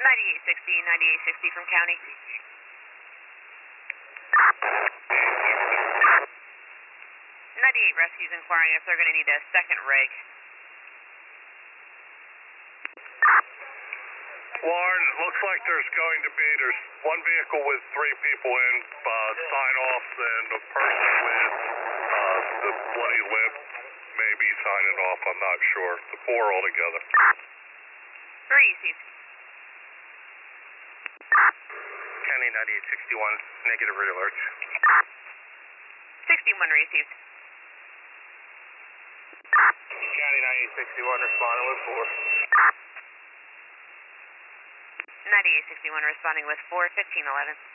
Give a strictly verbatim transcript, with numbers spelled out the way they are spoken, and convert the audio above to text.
ninety-eight sixty, ninety-eight sixty from county. ninety-eight rescues inquiring if they're going to need a second rig. Lauren, looks like there's going to be, there's one vehicle with three people in, uh, sign off, and a person with uh, the bloody lip may be signing off, I'm not sure. The four altogether. Received. County ninety-eight sixty-one, negative red alert. sixty-one received. County ninety-eight sixty-one, responding with four. ninety-eight sixty-one responding with four, fifteen eleven.